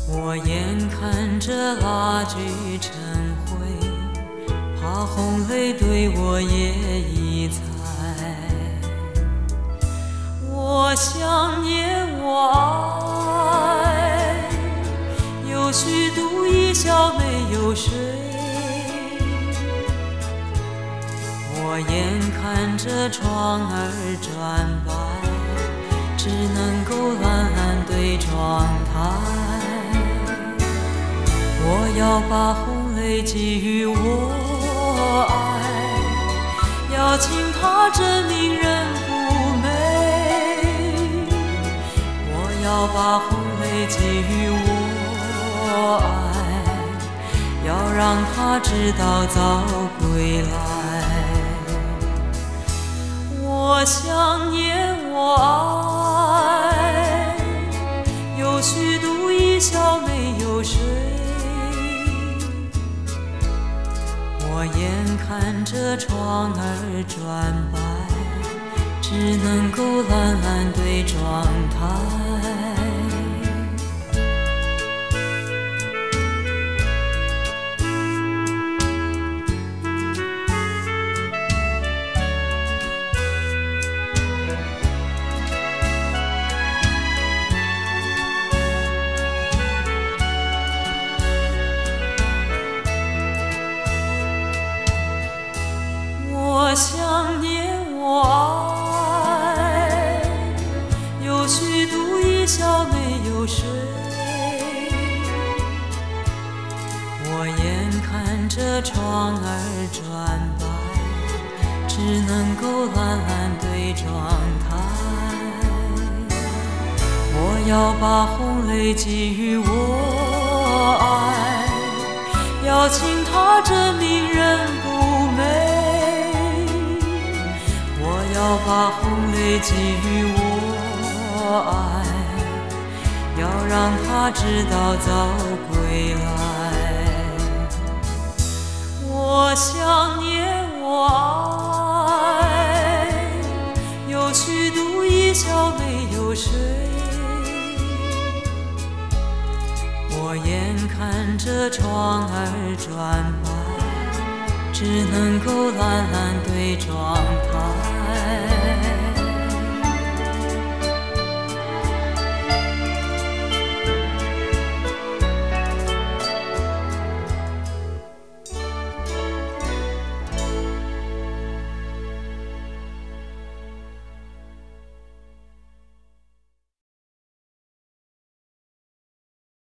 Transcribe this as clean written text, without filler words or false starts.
我眼看着蜡炬成灰，怕红泪对我也已残。我想念我爱，有虚度一宵没有睡。我眼看着窗儿转白，只能够懒懒对窗台。我要把红泪寄予我爱，要请他证明人不美。我要把红泪寄予我爱，要让他知道早归来。我想念我爱，有虚度一宵没有睡。我眼看着窗儿转白，只能够懒懒对窗台。我想念我爱，有虚度一宵没有睡。我眼看着窗儿转白，只能够懒懒对窗台。我要把红泪寄予我爱，要请他证明人不美。要把红泪寄予我爱，要让他知道早归来。我想念我爱，有虚度一宵没有睡。我眼看着窗儿转白，只能够懒懒对窗